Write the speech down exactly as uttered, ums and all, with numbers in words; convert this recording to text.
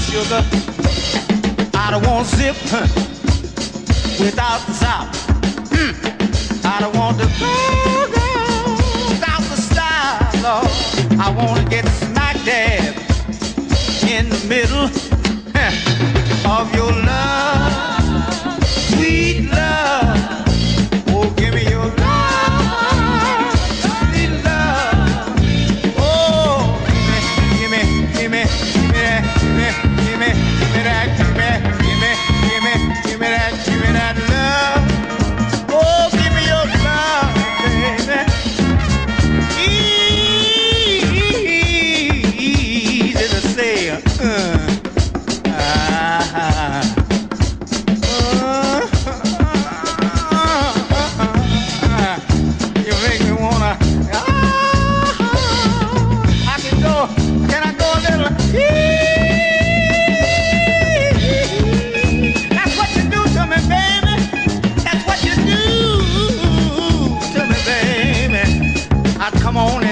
sugar. I don't want zip without the south. Mm. I don't want to go, go without the style, Lord. I want to get smack dab in the middle of your love, sweet love. Oh, give me your love, sweet love. Oh, give me, give me, give me, give me, give me, give me that, give me, give me, give me, give me that, give me that love. Oh, give me your love, baby. Easy to say. Uh. Come on